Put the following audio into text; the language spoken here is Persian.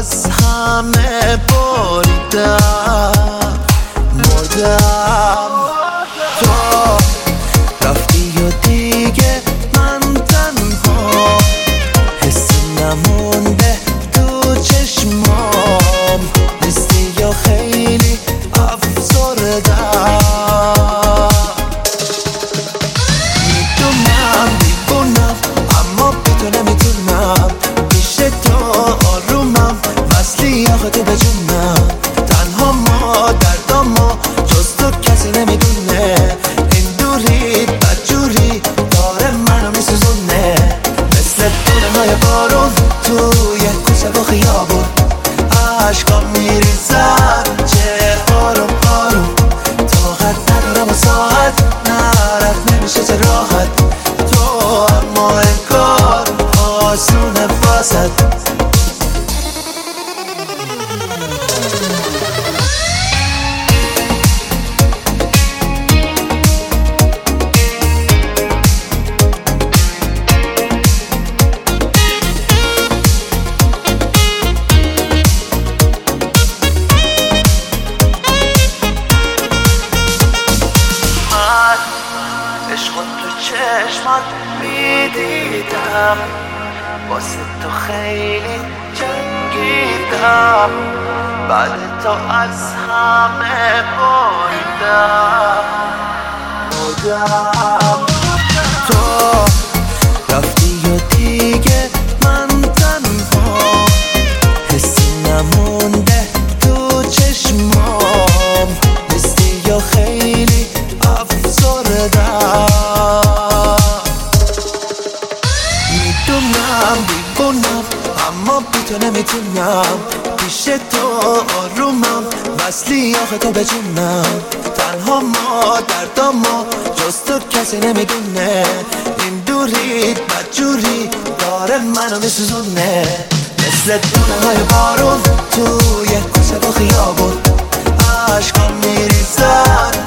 از همه بریدم، مردم. تو رفتی و دیگه من تنها، حسی نمونده تو چشمام، نیستی یا خیلی افسردم. میدونم دیوونم اما بی تو نمیتونم، پیش تو آرومم وصلی آخه تو به جونم. تنها ما دردامو جز تو کسی نمیدونه، این دوری بدجوری داره منو میسوزونه، مثل دونه‌های بارون توی کوچه و خیابون. عشقام میریزن چه آروم آروم، طاقت ندارم و ساعت نرد نمیشه چه راحت. تو اما انگار آسونه واسد. عشق تو چشمات میدیدم، واسه تو خیلی جنگیدم، بعد تو از همه بریدم. تو رفتی و دیگه من تنها، حسی نمونده تو چشمام، نیستی یا خیلی افسردم. میدونم دیوونم اما بی تو نمیتونم، پیش تو آرومم وصلی آخه تو به جونم. تنها ما دردامو جز تو کسی نمیدونه، این دوری بدجوری داره منو میسوزونه، مثل دونه‌های بارون توی کوچه و خیابون. عشقام میریزن